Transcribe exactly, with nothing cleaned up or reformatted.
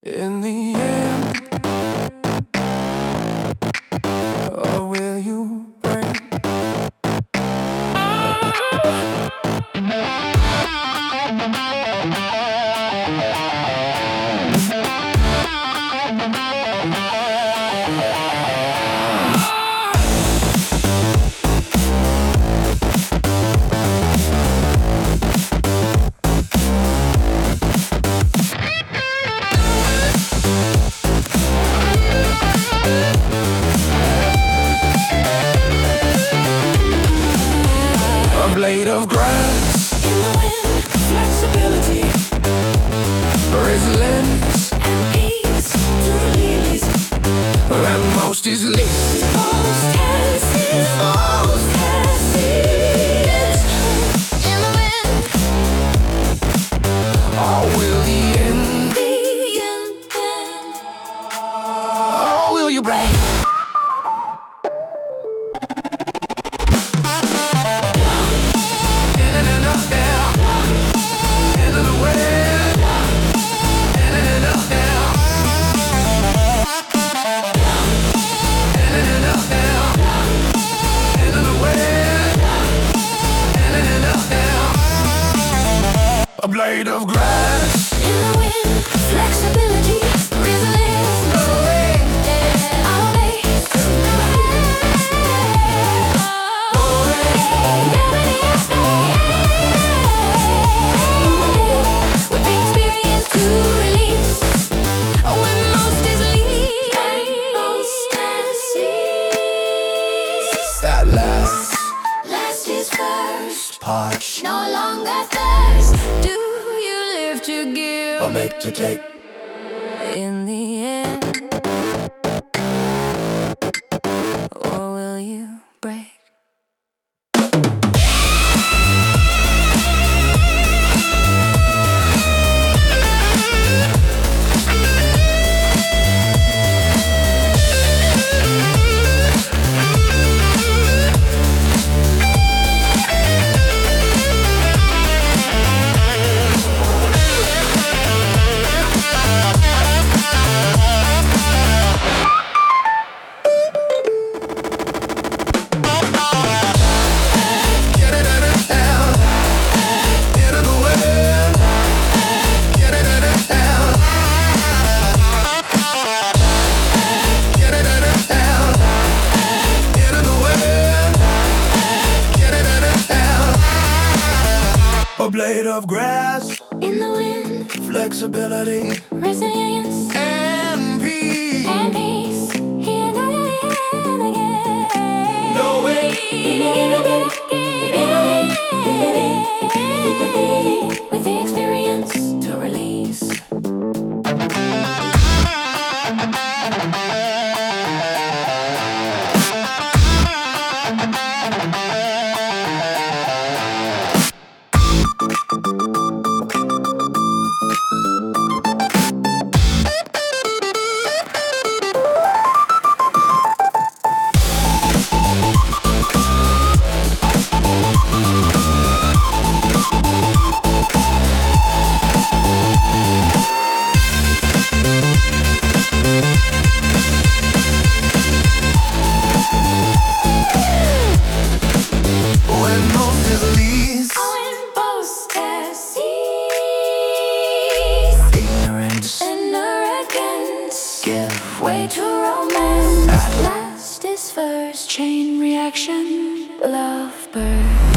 In the end, or will you break? A blade of grass In the wind, flexibility resilience, and peace to release. and most is least. Most has is, most has is. In the wind, Or will the end, the end, end. or will you break? In and out there, into the wind. In and out there, in and out there, into the wind. In and out there, a blade of grass. In the wind, flexibility, resilience, our base. With the experience to release. When most is least, most has ceased. That last Last is first, part, no longer thirst. Do you live to give? or make to take. In the end, or will you break? Get it out of hell, into the wind. Get it out of hell, get it out of hell, into the wind. Get it out of hell, a blade of grass, In the wind, flexibility resilience and peace. and peace. Here and again. No way. With the experience to release. When most is least, When most has ceased. ignorance And arrogance give way to romance. Last is first, chain reaction, love bird.